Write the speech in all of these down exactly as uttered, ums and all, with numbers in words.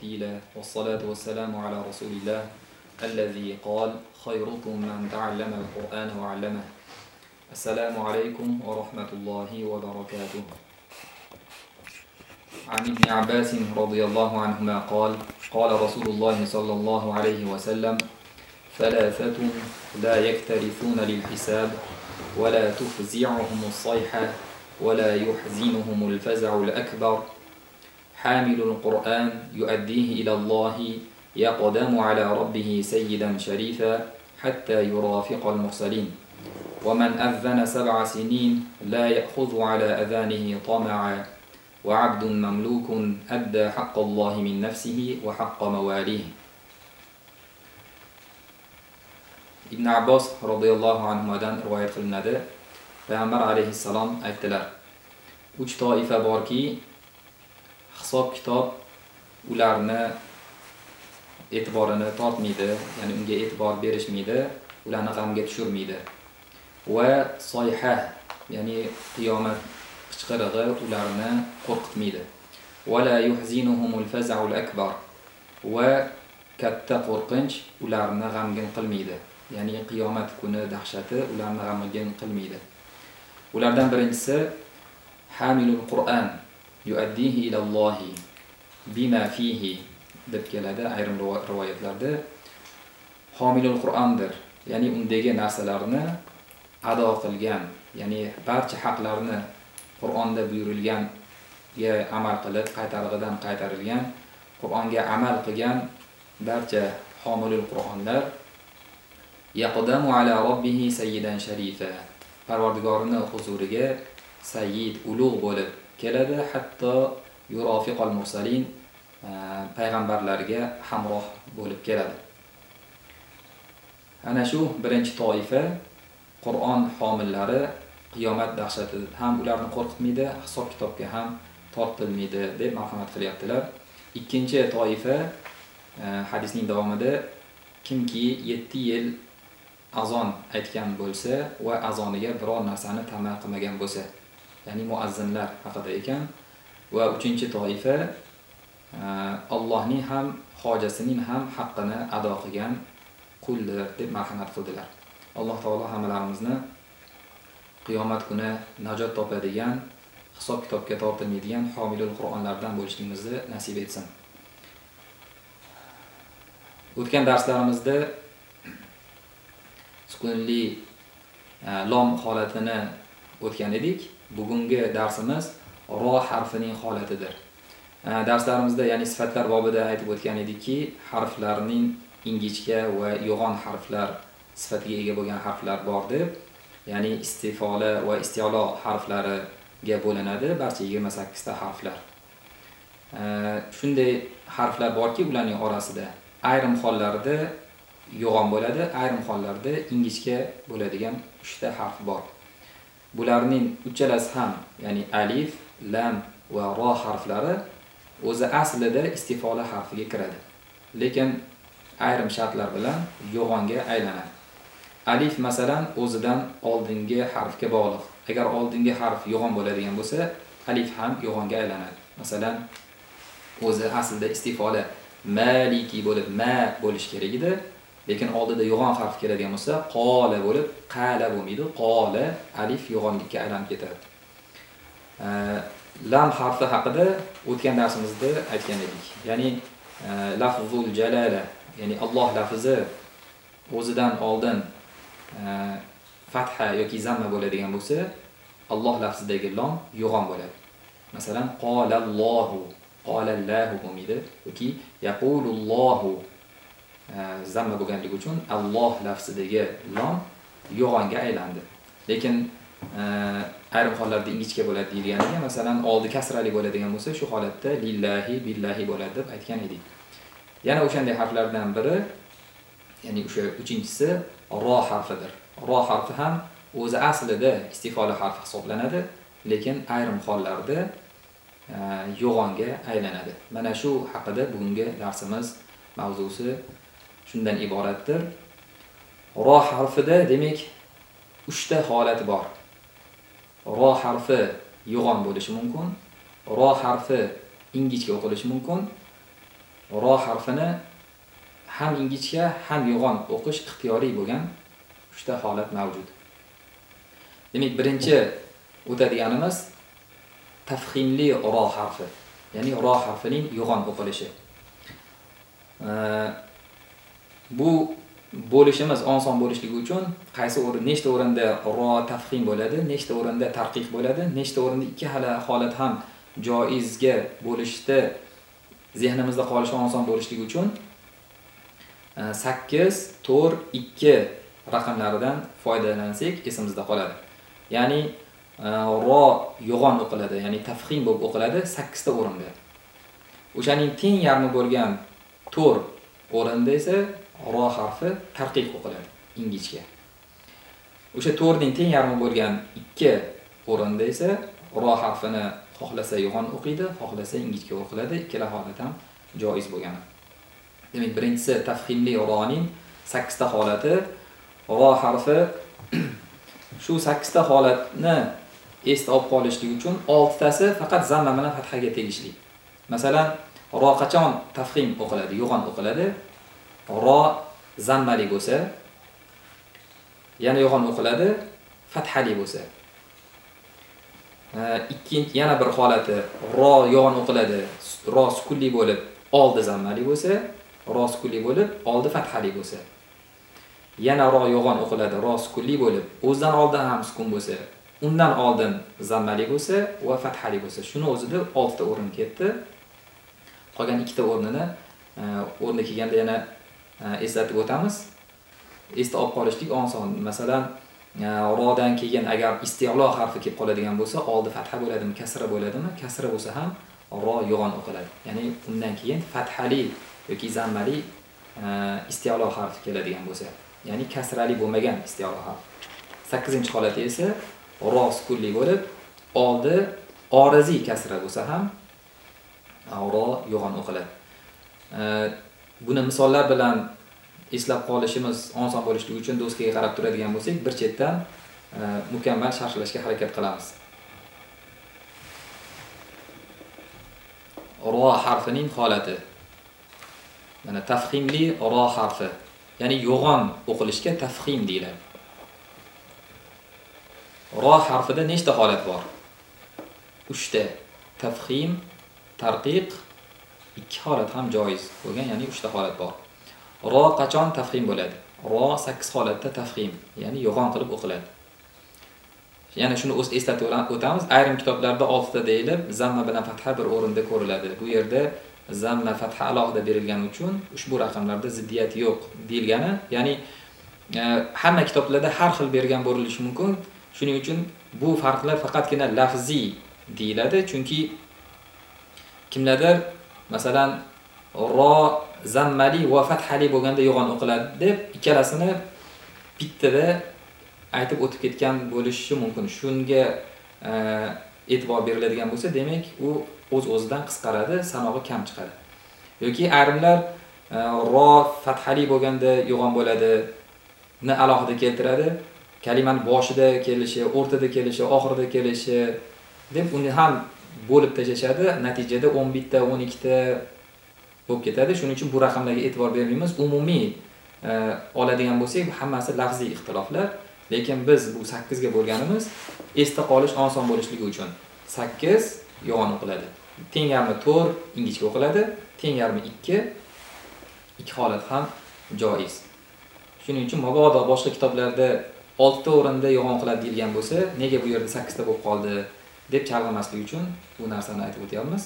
ترتيلا والصلاة والسلام على رسول الله الذي قال خيركم من تعلم القرآن وعلمه. السلام عليكم ورحمة الله وبركاته. عن ابن عباس رضي الله عنهما قال قال رسول الله صلى الله عليه وسلم ثلاثة لا يكترثون للحساب ولا تفزعهم الصيحة ولا يحزنهم الفزع الأكبر حامل القرآن يؤديه إلى الله يقدم على ربه سيدا شريفا حتى يرافق المرسلين ومن أذن سبع سنين لا يأخذ على أذانه طمعا وعبد مملوك أدى حق الله من نفسه وحق مواليه. Ibn Abbos radhiyallohu anhudan rivoyat qilinadi. Payg'ambar alayhissalom aytdilar: uch toifa borki, hisob kitob ularni e'tiborini tortmaydi, ya'ni unga e'tibor berishmaydi, ularni g'amga tushirmaydi. Va soyha, ya'ni qiyomat qichqirig'i ularni qo'rqitmaydi. Va la yuhzinuhumul faz'ul akbar, va katta qo'rqinch ularni g'amgin qilmaydi. Ya'ni qiyomat kuni dahshati ularni g'amgin qilmaydi. Ulardan birinchisi hamilul Qur'an yu'addihi ila Allohi bima fihi deb keladi ayrim rivoyatlarda. Homilul Qur'ondir, ya'ni undagi narsalarni ado qilgan, ya'ni barcha haqlarni Qur'onda buyurilganiga amal qilib, qaytarig'idan qaytarilgan, Qur'onga amal qilgan barcha homilul Qur'onlar yaqdamu ala robbihi sayyidan sharifa, Parvardigorining huzuriga sayyid, ulug' bo'lib keladi, hatto yurafiqal mursalin, payg'ambarlarga hamroh bo'lib keladi. Ana shu birinchi toifa Qur'on homillari qiyomat dahshati ham ularni qo'rqitmaydi, hisob kitobga ham tortilmaydi deb marhamat qilyaptilar. Ikkinchi toifa hadisning davomida kimki yetti yil azon aytgan bo'lsa va azoniga biror narsani tama qilmagan bo'lsa, ya'ni muazzinlar haqida ekan. Va uchinchi toifa Allohning ham hojasining ham haqqini ado qilgan quldir deb marhamat qildilar. Alloh taolo hammalarimizni qiyomat kuni najot topadigan, hisob kitobga tortilmaydigan homilul Qur'onlardan bo'lishimizni nasib etsin. O'tgan darslarimizda sukunli lom holatini o'tgan edik. Bugungi darsimiz ro harfining holatidir. Darslarimizda, ya'ni sifatlar bobida aytib o'tgan edikki, harflarning ingichka va yo'g'on harflar sifatiga ega bo'lgan harflar bor deb, ya'ni istifola va isti'lo harflariga bo'linadi barcha yigirma sakkiz ta harflar. Shunday harflar borki, ularning orasida ayrim hollarda yo'g'on bo'ladi, ayrim hollarda ingichka bo'ladigan uch ta harf bor. Bularning uchalasi ham, ya'ni alif, lam va ro harflari o'zi aslida istifola harfiga kiradi. Lekin ayrim shartlar bilan yo'g'onga aylanadi. Alif masalan o'zidan oldingi harfga bog'liq. Agar oldingi harf yo'g'on bo'ladigan bo'lsa, alif ham yo'g'onga aylanadi. Masalan, o'zi aslida istifola maliki bo'lib ma bo'lish kerak edi. Lekin oldida yo'g'on harf keladigan bo'lsa, qola bo'lib qala bo'lmaydi. Qola alif yo'g'onlikka aylanib ketadi. Lam harfi haqida o'tgan darsimizda aytgan edik. Ya'ni lafzul jalala, ya'ni Alloh lafzi o'zidan oldin fatha yoki zamma bo'ladigan bo'lsa, Alloh lafzidagi lam yo'g'on bo'ladi. Masalan, qolallohu, qolallahu bo'lmaydi yoki yaqulullohu zamma bo'lganligi uchun Alloh lafzidagi lam yo'g'onga aylandi. Lekin ayrim hollarda ingichka bo'ladi deyilganiga, masalan, oldi kasrali bo'ladigan bo'lsa, shu holatda lillahi billahi bo'ladi deb aytgan edik. Yana o'shanday harflardan biri, ya'ni o'sha uchinchisi ro harfidir. Ro harfi ham o'zi aslida istifola harfi hisoblanadi, lekin ayrim hollarda yo'g'onga aylanadi. Mana shu haqida bugungi darsimiz mavzusi shundan iboratdir. Ro harfida demak uch ta holat bor. Ro harfi yo'g'on bo'lishi mumkin, ro harfi ingichka o'qilishi mumkin ro harfini ham ingichka, ham yo'g'on o'qish ixtiyoriy bo'lgan uchta holat mavjud. Demak, birinchi o'tadiganimiz tafximli ro harfi, ya'ni ro harfining yo'g'on o'qilishi. Bu bo'lishimiz oson bo'lishligi uchun qaysi o'rin, nechta o'rinda ro tafxim bo'ladi, nechta o'rinda tarqiq bo'ladi, nechta o'rinda ikki hala holat ham joizga bo'lishda zehnimizda qolishi oson bo'lishligi uchun sakkiz, to'rt, ikki raqamlaridan foydalansak esimizda qoladi. Ya'ni ro yo'g'on o'qiladi, ya'ni tafxim bo'lib o'qiladi sakkiz ta o'rinda. O'shaning teng yarmi bo'lgan to'rt o'rinda esa ro harfi tarqiq o'qiladi, ingichka. O'sha to'rtning teng yarmi bo'lgan ikki o'rinda esa ro harfini xohlasa yo'g'on o'qiydi, xohlasa ingichka o'qiladi. Ikkala holat ham joiz bo'lgan. Demak, birinchisi tafximli roning sakkiz ta holati. Ro harfi shu sakkiz ta holatni esda olib qolishlik uchun olti tasi faqat zamma bilan fathaga tegishli. Masalan, ro qachon tafxim o'qiladi, yo'g'on o'qiladi? Ro zammali bo'lsa, yana yo'g'on o'qiladi, fathali bo'lsa. Ikkinchi yana bir holati ro yo'g'on o'qiladi, ro sukunli bo'lib, oldi zammali bo'lsa, ro sukunli bo'lib, oldi fathali bo'lsa. Yana ro yo'g'on o'qiladi, ro sukunli bo'lib, o'zidan oldin ham sukun bo'lsa, undan oldin zammali bo'lsa va fathali bo'lsa. Shuni o'zida olti ta o'rin ketdi. Qolgan ikkita o'rnini o'rni kelganda yana eslatib o'tamiz. Esda olib qolishlik oson. Masalan, rodan keyin agar isti'lo harfi kelib qoladigan bo'lsa, oldi fatha bo'ladimi, kasra bo'ladimi? Kasra bo'lsa ham ro yo'g'on o'qiladi. Ya'ni undan keyin fathali yoki zammali isti'lo harfi keladigan bo'lsa, ya'ni kasrali bo'lmagan isti'lo harfi. sakkizinchi holati esa ro sukunli bo'lib, oldi oriziy kasra bo'lsa ham ro yo'g'on o'qiladi. Buni misollar bilan eslab qolishimiz oson bo'lishligi uchun doskaga qarab turadigan bo'lsak, bir chetdan mukammal sharhlashga harakat qilamiz. Ro harfining holati. Mana tafximli ro harfi, ya'ni yo'g'on o'qilishga tafxim deyiladi. Ro harfida nechta holat bor? uchta. Tafxim, tarqiq, ikki holat ham joiz bo'lgan, ya'ni uchta holat bor. Ro qachon tafxim bo'ladi? Ro sakkiz holatda tafxim, ya'ni yo'g'on qilib o'qiladi. Yana shuni o'z eslatib o'tamiz. Ayrim kitoblarda olti ta deyilib, zamma bilan fatha bir o'rinda ko'riladi. Bu yerda zamma fatha alohida berilgani uchun ushbu raqamlarda ziddiyat yo'q deyilgani, ya'ni e, hamma kitoblarda har xil bergan bo'lilishi mumkin. Shuning uchun bu farqlar faqatgina lafziy deyiladi, chunki kimlardir masalan ro zammali va fathali bo'lganda yo'g'on o'qiladi deb ikkalasini bittada aytib o'tib ketgan bo'lishi mumkin. Shunga e, e'tibor beriladigan bo'lsa, demak u o'z-o'zidan qisqaradi, sanog'i kam chiqadi. Yoki ayrimlar e, ro fathali bo'lganda yo'g'on bo'ladi ni alohida keltiradi. Kalimani boshida kelishi, o'rtada kelishi, oxirida kelishi deb uni ham bo'lib tashashadi. Natijada o'n bitta, o'n ikkita bo'lib ketadi. Shuning uchun bu raqamlarga e'tibor bermaymiz. Umumiy e, oladigan bo'lsak, hammasi lafziy ixtiloflar. Lekin biz bu sakkiz ga bo'lganimiz esda qolish oson bo'lishligi uchun sakkiz yo'g'on o'qiladi. Teng yarmi to'rt ingichka o'qiladi, teng yarmi ikki, ikki holat ham joiz. Shuning uchun mabodo boshqa kitoblarda olti ta o'rinda yo'g'on qiladi deyilgan bo'lsa, nega bu yerda sakkiz ta bo'lib qoldi deb chalg'imaslik uchun bu narsani aytib o'tyapmiz.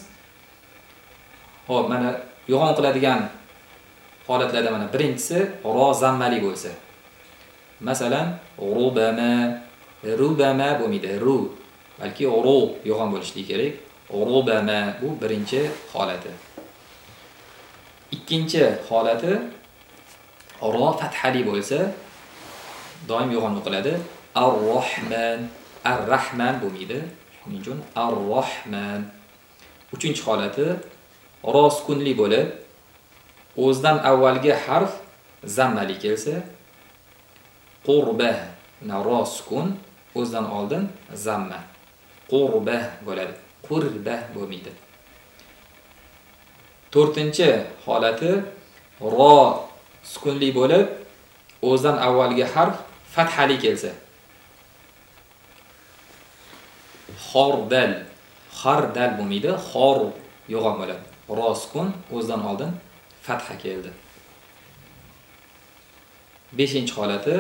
Xo'p, mana yo'g'on qiladigan holatlarda mana birinchisi ro zammali bo'lsa. Masalan, rubama, rubama bo'lmaydi, ru, balki ru yo'g'on bo'lishligi kerak. Rubama bu birinchi holati. Ikkinchi holati ro fathali bo'lsa, doim yo'g'on o'qiladi. Ar-Rahman, Ar-Rahman bo'lmaydi. Shuning uchun Ar-Rahman. Uchinchi holati ro sukunli bo'lib, o'zidan avvalgi harf zammali kelsa, qurba, ro sukun, o'zidan oldin zamma. Qurba bo'ladi. Qurba bo'lmaydi. to'rtinchi holati ro sukunli bo'lib, o'zidan avvalgi harf fathali kelsa. Xordal, xardal bo'lmaydi, xor yo'g'on bo'ladi. Ro sukun o'zidan oldin fatha keldi. beshinchi holati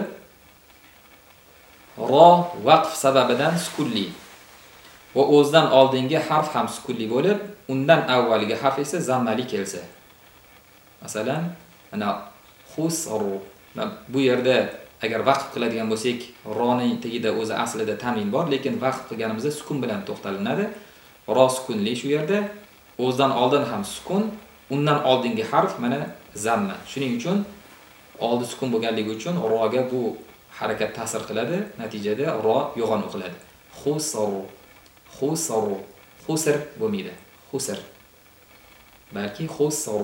ro vaqf sababidan sukunli va o'zidan oldingi harf ham sukunli bo'lib, undan avvalgi harf esa zammali kelsa. Masalan, ana xusr, bu yerda agar vaqf qiladigan bo'lsak, roning tagida o'zi aslida tanvin bor, lekin vaqf qilganimizda sukun bilan to'xtalinadi. Ro sukunli shu yerda, o'zidan oldin ham sukun, undan oldingi harf mana zamma. Shuning uchun oldi sukun bo'lganligi uchun roga bu harakat ta'sir qiladi, natijada ro yo'g'on o'qiladi. Xusr, xusr, xusr bo'lmaydi. Xusr. Balki xusr.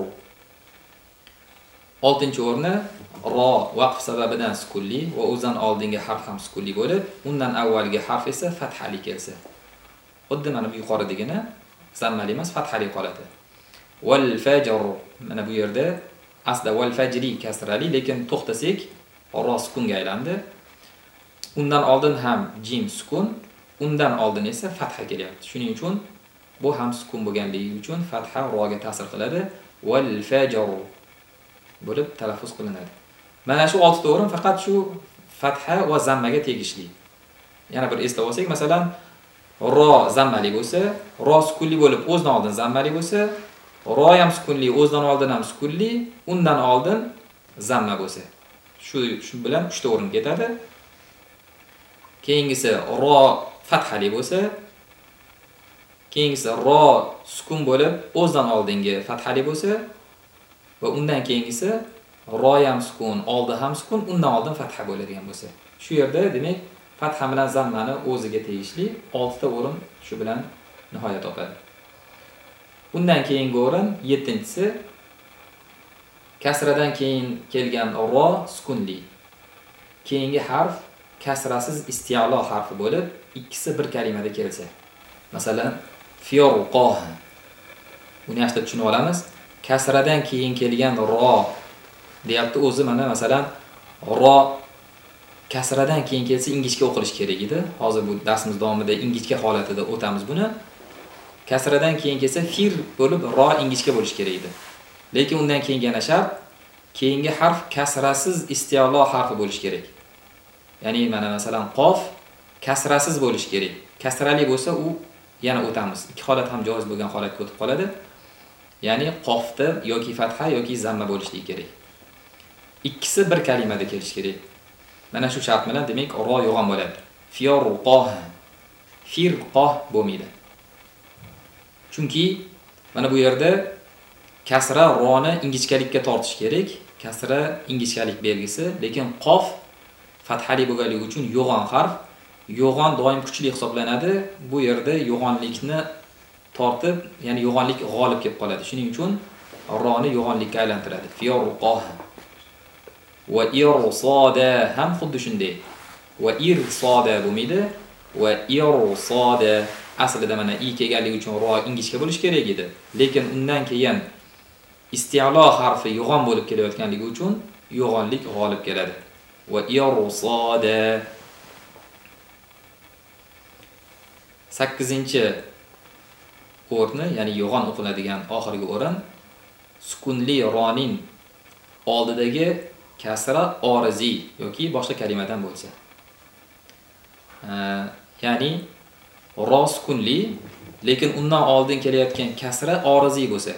oltinchi o'rni ro vaqf sababidan sukunli va o'zidan oldingi harf ham sukunli bo'lib, undan avvalgi harf esa fathali kelsa. Xuddi mana bu yuqoridagina zammali emas, fathali qoladi. Wal fajr, mana bu yerda aslida wal fajri kasrali, lekin to'xtasak ro sukunga aylandi. Undan oldin ham jim sukun, undan oldin esa fatha kelyapti. Shuning uchun bu ham sukun bo'lganligi uchun fatha roga ta'sir qiladi. Wal fajr bo'lib talaffuz qilinadi. Mana shu olti o'rin faqat shu fatha va zammaga tegishli. Yana bir eslab olsak, masalan, ro zammali bo'lsa, ro sukunli bo'lib o'zidan oldin zammali bo'lsa, ro ham sukunli, o'zidan oldin ham sukunli, undan oldin zamma bo'lsa. Shu shu bilan uchta o'rin ketadi. Keyingisi ro fathali bo'lsa, keyingisi ro sukun bo'lib o'zidan oldingi fathali bo'lsa va undan keyingisi ro ham sukun, oldi ham sukun, undan oldin fatha bo'ladigan bo'lsa. Shu yerda demak fatha bilan zammani o'ziga tegishli olti ta o'rin shu bilan nihoyat topadi. Undan keyingi o'rin yettinchisi kasradan keyin kelgan ro sukunli. Keyingi harf kasrasiz isti'lo harfi bo'lib, ikkisi bir kalimada kelsa. Masalan, fiyurqoh. Buni yaxshi tushunib olamiz. Kasradan keyin kelgan ro deyapti, o'zi mana masalan ro kasradan keyin kelsa ingichka o'qilish kerak edi. Hozir bu darsimiz davomida ingichka holatida o'tamiz buni. Kasradan keyin kelsa fir bo'lib ro ingichka bo'lish kerak edi. Lekin undan keyin yana shart, keyingi harf kasrasiz isti'lo harfi bo'lish kerak. Ya'ni mana masalan qof kasrasiz bo'lish kerak. Kasrali bo'lsa u yana o'tamiz. Ikki holat ham joiz bo'lgan holatga o'tib qoladi. Ya'ni qofda yoki fatha yoki zamma bo'lishligi kerak. Ikkisi bir kalimada kelish kerak. Mana shu shart bilan demak ro yo'g'on bo'ladi. Fiyurqoh. Firqoh bo'lmaydi. Chunki mana bu yerda kasra roni ingichkalikka tortish kerak. Kasra ingichkalik belgisi, lekin qof fathali bo'lganligi uchun yo'g'on harf. Yo'g'on doim kuchli hisoblanadi. Bu yerda yo'g'onlikni tortib, ya'ni yo'g'onlik g'olib kelib qoladi. Shuning uchun roni yo'g'onlikka aylantiradi. Fiyurqoh. Va irsada ham xuddi shunday. Va irsada bo'lmaydi. Va irsada aslida mana i kelganligi uchun ro ingichka bo'lish kerak edi. Lekin undan keyin isti'lo harfi yo'g'on bo'lib kelayotganligi uchun yo'g'onlik g'olib keladi. Va irsada. sakkizinchi o'rni, ya'ni yo'g'on o'qiladigan oxirgi o'rin sukunli roning oldidagi kasra orizi yoki boshqa kalimadan bo'lsa. Ya'ni ro sukunli, lekin undan oldin kelayotgan kasra orizi bo'lsa.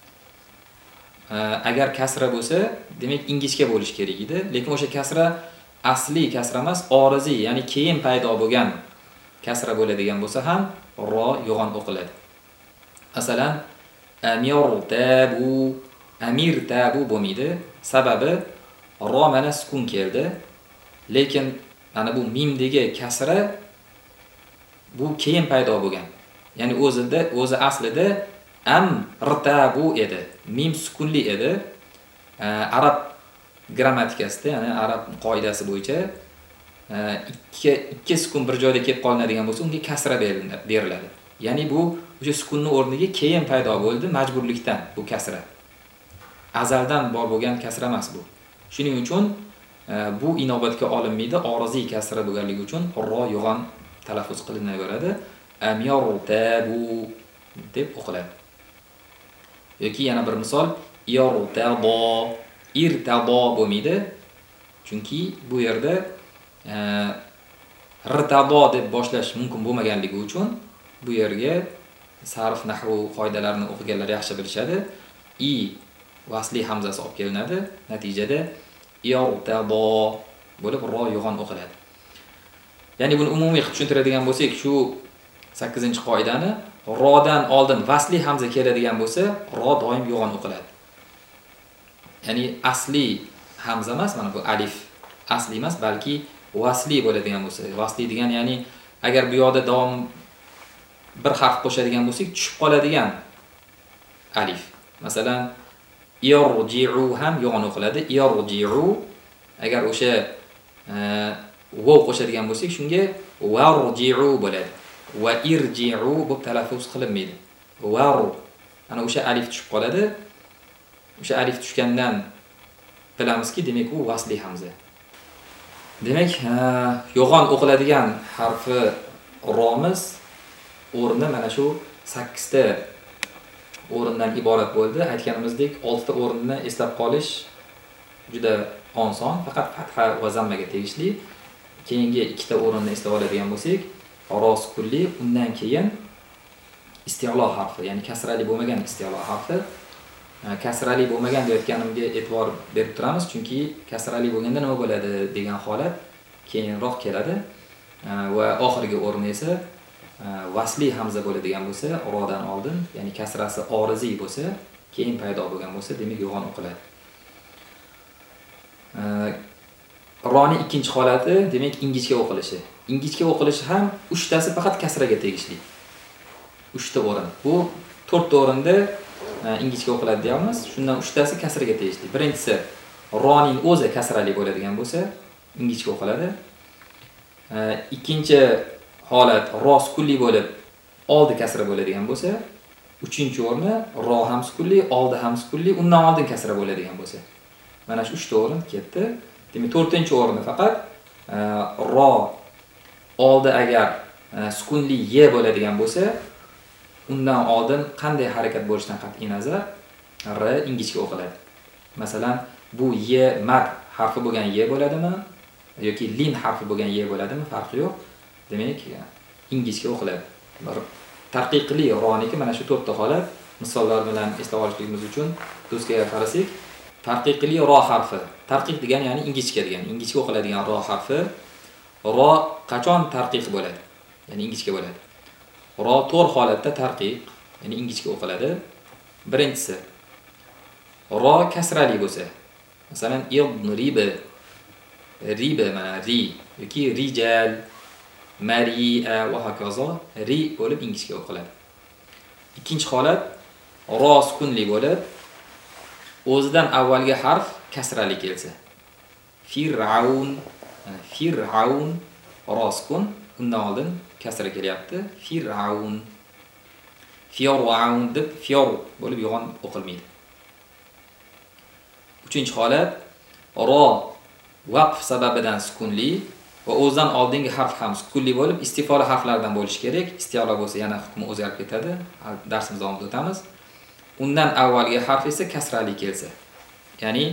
Agar kasra bo'lsa, demak ingichka bo'lish kerak edi, lekin o'sha kasra asli kasra emas, orizi, ya'ni keyin paydo bo'lgan kasra bo'ladigan bo'lsa ham ro yo'g'on o'qiladi. Masalan, amirtabu, amirtabu bo'lmaydi. Sababi ro mana sukun keldi, lekin mana bu mimdagi kasra bu keyin paydo bo'lgan. Ya'ni o'zida o'zi aslida amrtabu edi. Mim sukunli edi. Arab grammatikasida, ya'ni arab qoidasi bo'yicha ikki ikki sukun bir joyda kelib qolinadigan bo'lsa, unga kasra beriladi. Ya'ni bu o'sha sukunning o'rniga keyin paydo bo'ldi, majburlikdan bu kasra. Azaldan bor bo'lgan kasra emas bu. Shuning uchun bu inobatga olinmaydi, oriziy kasra bo'lganligi uchun ro yo'g'on talaffuz qilinaveradi. Am yartabu deb o'qiladi. Yoki yana bir misol yartado, irtado bo'lmaydi. Chunki bu yerda irtado deb boshlash mumkin bo'lmaganligi uchun bu yerga sarf nahvu qoidalarini o'qiganlar yaxshi bilishadi. I vasli hamzasi olib kelinadi. Natijada yartado bo'lib ro yo'g'on o'qiladi. Ya'ni buni umumiy qilib tushuntiradigan bo'lsak, shu sakkizinchi qoidani rodan oldin vasli hamza keladigan bo'lsa, ro doim yo'g'on o'qiladi. Ya'ni asli hamza emas, mana bu alif asli emas, balki vasli bo'ladigan bo'lsa, vasli degan ya'ni agar bu yoqda davom bir harf qo'shadigan bo'lsak, tushib qoladigan alif. Masalan, yarji'u ham yo'g'on o'qiladi. Yarji'u agar o'sha vav qo'shadigan bo'lsak, shunga warji'u bo'ladi. Va irji'u bu talaffuz qilinmaydi. War ana o'sha alif tushib qoladi. O'sha alif tushgandan bilamizki, demak u vasli hamza. Demak, yo'g'on o'qiladigan harfi romiz o'rni mana shu sakkiz ta o'rindan iborat bo'ldi. Aytganimizdek, olti ta o'rinni eslab qolish juda oson, faqat fatha va zammaga tegishli. Keyingi ikkita o'rinni eslab oladigan bo'lsak, ro sukunli, undan keyin isti'lo harfi, ya'ni kasrali bo'lmagan isti'lo harfi. Kasrali bo'lmagan deyotganimga e'tibor berib turamiz, chunki kasrali bo'lganda nima bo'ladi degan holat keyinroq keladi va oxirgi o'rin esa vasli hamza bo'ladigan bo'lsa, rodan oldin, ya'ni kasrasi oriziy bo'lsa, keyin paydo bo'lgan bo'lsa, demak yo'g'on o'qiladi. Roning ikkinchi holati, demak ingichka o'qilishi. Ingichka o'qilishi ham uchtasi faqat kasraga tegishli. uchta o'rin. Bu to'rtta o'rinda ingichka o'qiladi deymiz. Shundan uchtasi kasraga tegishli. Birinchisi roning o'zi kasrali bo'ladigan bo'lsa, ingichka o'qiladi. Ikkinchi holat ro sukunli bo'lib, oldi kasra bo'ladigan bo'lsa, uchinchi o'rni ro ham sukunli, oldi ham sukunli, undan oldin kasra bo'ladigan bo'lsa. Mana shu uchta o'rin ketdi. Demak, to'rtinchi o'rni faqat ro oldi agar sukunli ye bo'ladigan bo'lsa, undan oldin qanday harakat bo'lishidan qat'iy nazar r ingichka o'qiladi. Masalan, bu ye mad harfi bo'lgan ye bo'ladimi yoki lin harfi bo'lgan ye bo'ladimi, farqi yo'q. Demak, ingichka o'qiladi. Tarqiqli roniki mana shu to'rtta holat misollar bilan eslab olishligimiz uchun do'stga qarasak, tarqiqli ro harfi. Tarqiq degan ya'ni ingichka degan, ingichka o'qiladigan ro harfi. Ro qachon tarqiq bo'ladi? Ya'ni ingichka bo'ladi. Ro to'rt holatda tarqiq, ya'ni ingichka o'qiladi. Birinchisi ro kasrali bo'lsa, masalan idriba, riba mana ri yoki rijal, mari'a va hokazo ri bo'lib ingichka o'qiladi. Ikkinchi holat ro sukunli bo'lib, o'zidan avvalgi harf kasrali kelsa. Fir'aun, fir'aun ro sukun, undan oldin kasra kelyapti. Fir'aun, fir'aun deb fiyor bo'lib yo'g'on o'qilmaydi. Uchinchi holat ro vaqf sababidan sukunli va o'zidan oldingi harf ham sukunli bo'lib, istifoli harflardan bo'lishi kerak. Isti'lo bo'lsa yana hukmi o'zgarib ketadi. Darsimiz davomida o'tamiz. Undan avvalgi harf esa kasrali kelsa. Ya'ni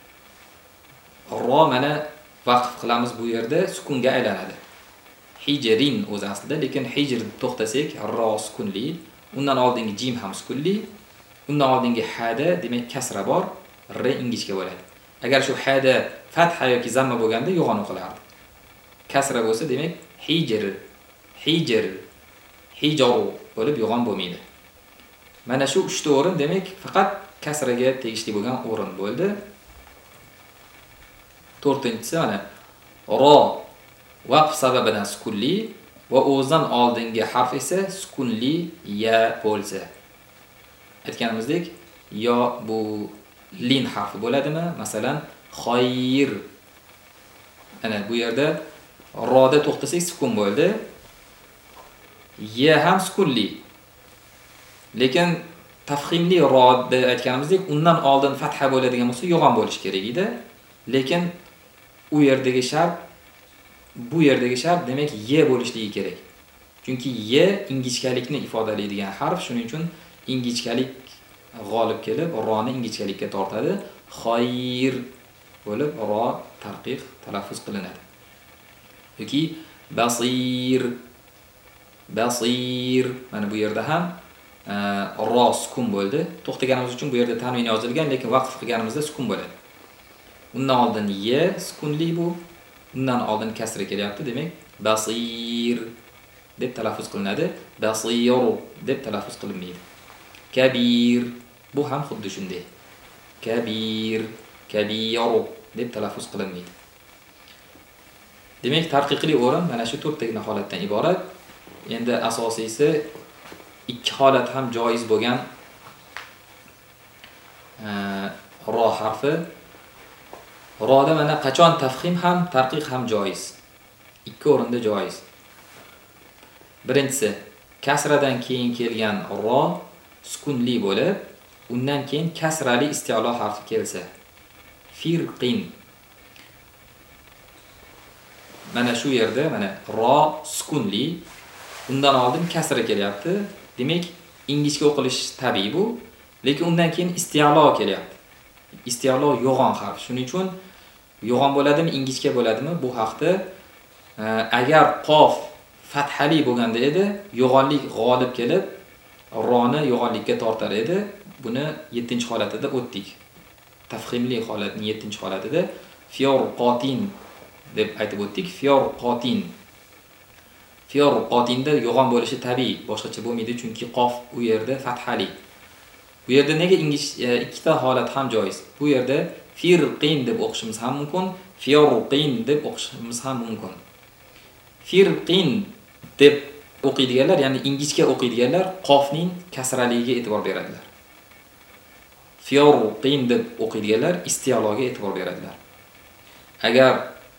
ro mana vaqf qilamiz bu yerda sukunga aylanadi. Hijrin o'zi aslida, lekin hijr to'xtasak ro sukunli, undan oldingi jim ham sukunli, undan oldingi hada demak kasra bor, r ingichka bo'ladi. Agar shu hada fatha yoki zamma bo'lganda yo'g'on o'qilardi. Kasra bo'lsa demak hijr, hijr, hijr bo'lib yo'g'on bo'lmaydi. Mana shu uchta o'rin demak faqat kasraga tegishli bo'lgan o'rin bo'ldi. To'rtinchisi mana ro vaqf sababidan sukunli va o'zidan oldingi harf esa sukunli ya bo'lsa. Aytganimizdek, yo bu lin harfi bo'ladimi? Masalan, xayr. Ana bu yerda roda to'xtasak sukun bo'ldi. Ya ham sukunli. Lekin tafhimli ro deb aytganimizdek, undan oldin fatha bo'ladigan bo'lsa, yo'g'on bo'lishi kerak edi. Lekin u yerdagi shart, bu yerdagi shart demak ye bo'lishligi kerak. Chunki ye ingichkalikni ifodalaydigan harf, shuning uchun ingichkalik g'olib kelib, roni ingichkalikka tortadi. Xayr bo'lib ro tarqiq talaffuz qilinadi. yoki basir basir mana bu yerda ham ro sukun bo'ldi. To'xtaganimiz uchun bu yerda tanvin yozilgan, lekin vaqf qilganimizda sukun bo'ladi. Undan oldin ye sukunli bu. Undan oldin kasra kelyapti, demak basir deb talaffuz qilinadi. Basir deb talaffuz qilinmaydi. Kabir bu ham xuddi shunday. Kabir, kabir deb talaffuz qilinmaydi. Demak, tarqiqli o'rin mana shu to'rtta holatdan iborat. Endi asosiysi ikki holat ham joiz bo'lgan ro harfi. Roda mana qachon tafhim ham, tarqiq ham joiz. Ikki o'rinda joiz. Birinchisi, kasradan keyin kelgan ro sukunli bo'lib, undan keyin kasrali isti'lo harfi kelsa, firqin. Mana shu yerda mana ro sukunli, undan oldin kasra kelyapti. Demak, ingichka o'qilish tabiiy bu, lekin undan keyin isti'lo kelyapti. Isti'lo yo'g'on harf. Shuning uchun yo'g'on bo'ladimi, ingichka bo'ladimi bu haqda agar qof fathali bo'lganda edi, yo'g'onlik g'olib kelib, roni yo'g'onlikka tortar edi. Buni yettinchi holatida o'tdik. Tafhimli holatning yettinchi holatida fiyorqotin deb aytib o'tdik. Fiyorqotin. Fiyorqotinda yo'g'on bo'lishi tabiiy, boshqacha bo'lmaydi, chunki qof u yerda fathali. Bu yerda nega ingiz ikkita holat ham joiz? Bu yerda firqin deb o'qishimiz ham mumkin, fiyorqin deb o'qishimiz ham mumkin. Firqin deb o'qiydiganlar, ya'ni ingichka o'qiydiganlar qofning kasraligiga e'tibor beradilar. Fiyorqin deb o'qiydiganlar isti'loga e'tibor beradilar. Agar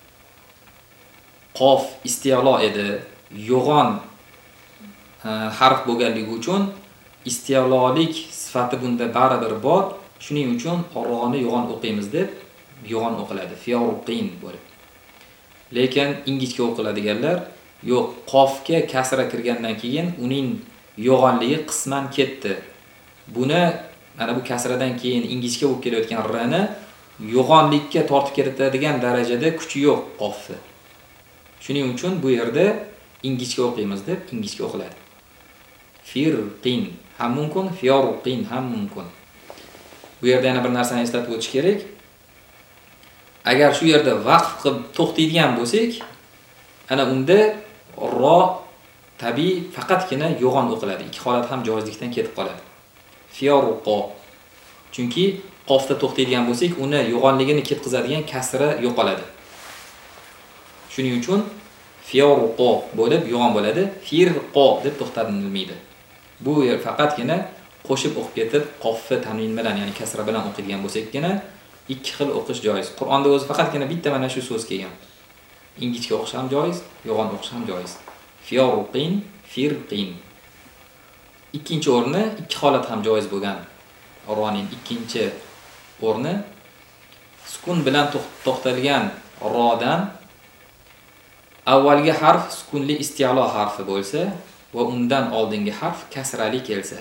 qof isti'lo edi, yo'g'on harf bo'lganligi uchun isti'lolik sifati bunda baribir bor. Shuning uchun roni yo'g'on o'qiymiz deb yo'g'on o'qiladi. Fiyorqin bo'lib. Lekin ingichka o'qiladiganlar yo'q, qofga kasra kirgandan keyin uning yo'g'onligi qisman ketdi. Buni mana bu kasradan keyin ingichka bo'lib kelayotgan rni yo'g'onlikka tortib kiritadigan darajada kuchi yo'q qofni. Shuning uchun bu yerda ingichka o'qiymiz deb ingichka o'qiladi. Firqin ham mumkin, fiyorqin ham mumkin. Bu yerda yana bir narsani eslatib o'tish kerak. Agar shu yerda vaqf qilib to'xtaydigan bo'lsak, ana unda ro tabiiy faqatgina yo'g'on o'qiladi. Ikki holat ham joizlikdan ketib qoladi. Fiyorqo. Chunki qofda to'xtaydigan bo'lsak, uni yo'g'onligini ketkazadigan kasra yo'qoladi. Shuning uchun fiyorqo bo'lib yo'g'on bo'ladi. Firqo deb to'xtatilmaydi. Bu yer faqatgina qo'shib o'qib ketib, qofni tanvin bilan, ya'ni kasra bilan o'qiydigan bo'lsakgina ikki xil o'qish joiz. Qur'onda o'zi faqatgina bitta mana shu so'z kelgan. Ingichka o'qish ham joiz, yo'g'on o'qish ham joiz. Fiyorqin, firqin. Ikkinchi o'rni ikki holat ham joiz bo'lgan. Roning ikkinchi o'rni sukun bilan to'xtalgan rodan avvalgi harf sukunli isti'lo harfi bo'lsa va undan oldingi harf kasrali kelsa.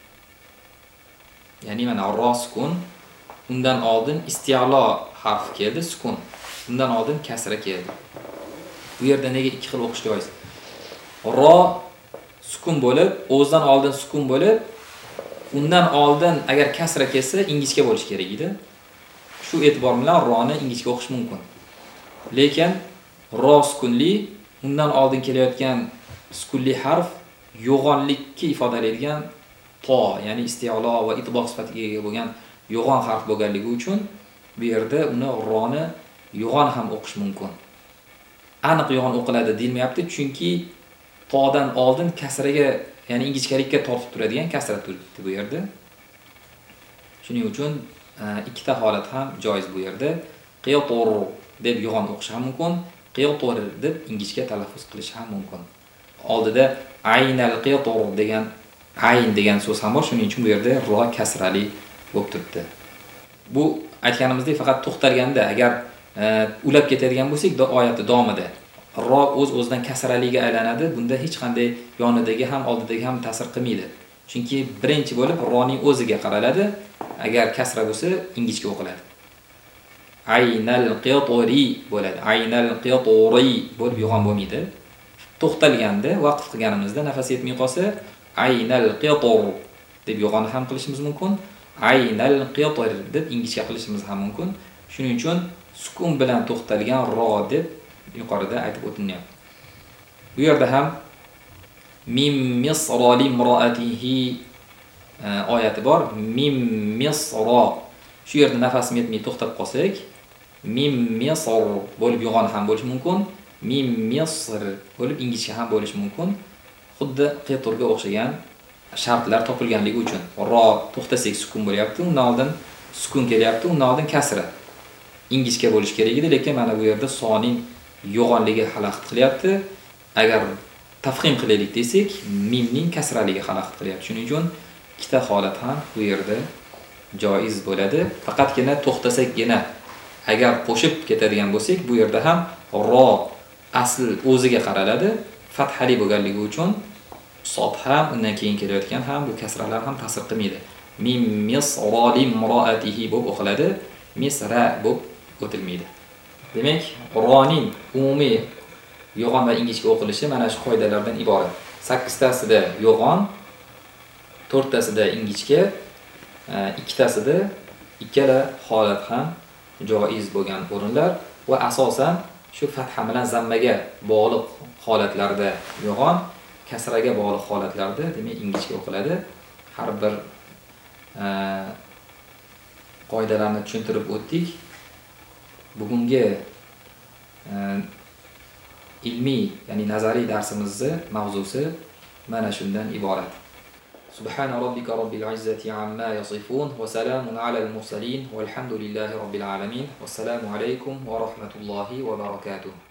Ya'ni mana ro sukun, undan oldin isti'lo harfi keldi, sukun. Undan oldin kasra keldi. Bu yerda nega ikki xil o'qish joiz? Ro sukun bo'lib, o'zidan oldin sukun bo'lib, undan oldin agar kasra kelsa, ingichka bo'lish kerak edi. Shu e'tibor bilan roni ingichka o'qish mumkin. Lekin ro sukunli, undan oldin kelayotgan sukunli harf yo'g'onlikni ifodalaydigan to, ya'ni isti'lo va itboq sifatiga ega bo'lgan yo'g'on harf bo'lganligi uchun bu yerda uni roni yo'g'on ham o'qish mumkin. Aniq yo'g'on o'qiladi deyilmayapti, chunki to'dan oldin kasraga, ya'ni ingichkalikka tortib turadigan kasra turibdi bu yerda. Shuning uchun ikkita holat ham joiz bu yerda. Qiyotor deb yo'g'on o'qish ham mumkin, qiyotor deb ingichka talaffuz qilish ham mumkin. Oldida aynal qiyotor degan ayn degan so'z ham bor. Shuning uchun bu yerda ro kasrali bo'lib turibdi. Bu aytganimizdek faqat to'xtalganda, agar e, ulab ketadigan bo'lsak, oyatning davomida ro o'z-o'zidan kasraliga aylanadi. Bunda hech qanday yonidagi ham oldidagi ham ta'sir qilmaydi. Chunki birinchi bo'lib roning o'ziga qaraladi. Agar kasra bo'lsa, ingichka o'qiladi. Aynal qitri bo'ladi. Aynal qitri bo'lib yo'g'on bo'lmaydi. To'xtalganda, vaqf qilganimizda nafas yetmay qolsa, aynal qitr deb yo'g'on ham qilishimiz mumkin. Aynal qitr deb ingichka qilishimiz ham mumkin. Shuning uchun sukun bilan to'xtalgan ro deb yuqorida aytib o'tilyapti. Bu yerda ham mim misra limraatihi oyati bor. Mim misra. Shu yerda nafas yetmay to'xtab qolsak, mim misr bo'lib yo'g'on ham bo'lishi mumkin. Mim misr bo'lib ingichka ham bo'lishi mumkin. Xuddi qiturga o'xshagan shartlar topilganligi uchun ro to'xtasak sukun bo'lyapti, undan oldin sukun kelyapti, undan oldin kasra. Ingichka bo'lish kerak edi, lekin mana bu yerda soning yo'g'onligi xalaqit qilyapti. Agar tafhim qilaylik desak, mimning kasraligi xalaqit qilyapti. Shuning uchun ikkita holat ham bu yerda joiz bo'ladi. Faqatgina to'xtasakgina, agar qo'shib ketadigan bo'lsak, bu yerda ham ro asl o'ziga qaraladi. Fathali bo'lganligi uchun sod ham, undan keyin kelayotgan ham bu kasralar ham ta'sir qilmaydi. Mim misra limraatihi bo'lib o'qiladi, misra bo'lib o'tilmaydi. Demak, roning umumiy yo'g'on va ingichka o'qilishi mana shu qoidalardan iborat. sakkiztasida yo'g'on, to'rttasida ingichka, ikkitasida ikkala holat ham joiz bo'lgan o'rinlar va asosan shu fatha bilan zammaga bog'liq holatlarda yo'g'on, kasraga bog'liq holatlarda demak ingichka o'qiladi. Har bir qoidalarni tushuntirib o'tdik. Bugungi ilmiy, ya'ni nazariy darsimizning mavzusi mana shundan iborat. Subhana robbika robbil izzati amma yasifun va salamun alal mursalin valhamdulillahi robbil alamin. Vassalamu alaykum va rahmatullohi va barakatuh.